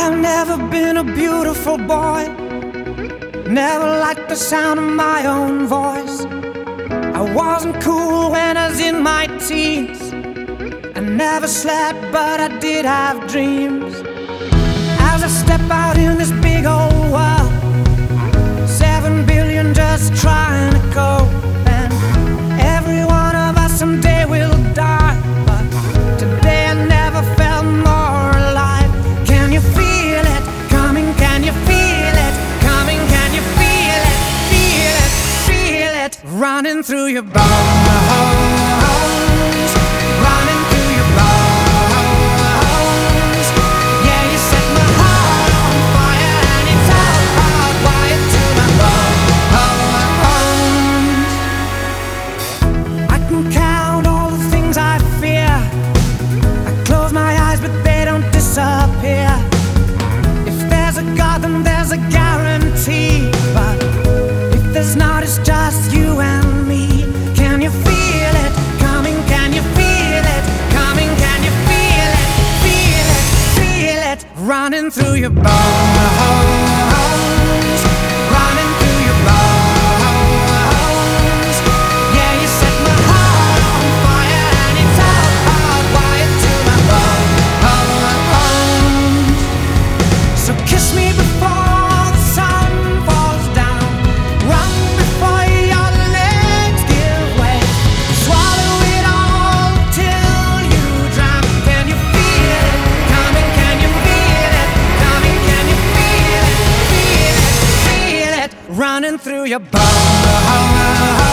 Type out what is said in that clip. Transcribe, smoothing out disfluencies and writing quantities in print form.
I've never been a beautiful boy, never liked the sound of my own voice. I wasn't cool when I was in my teens. I never slept, but I did have dreams. As I step out in this big old world, 7 billion just trying to cope. And every one of us someday will die, but today I never felt more alive. Can you feel it coming? Can you feel it coming? Can you feel it? Feel it, feel it running through your bones, running through your bones. Yeah, you set my heart on fire, and it's all hardwired to my bones. I can count all the things I fear. I close my eyes, but they don't disappear. If there's a God, then there's a guarantee. But if there's not, it's just you and me. Can you feel it coming? Can you feel it coming? Can you feel it? Feel it, feel it running through your bones, running through your bones. Yeah, you set my heart on fire, and it's all hardwired to my bones. So kiss me before the sun falls down, run before your legs give way, swallow it all till you drown. Can you feel it coming? Can you feel it coming? Can you feel it? Feel it, feel it running through your bones.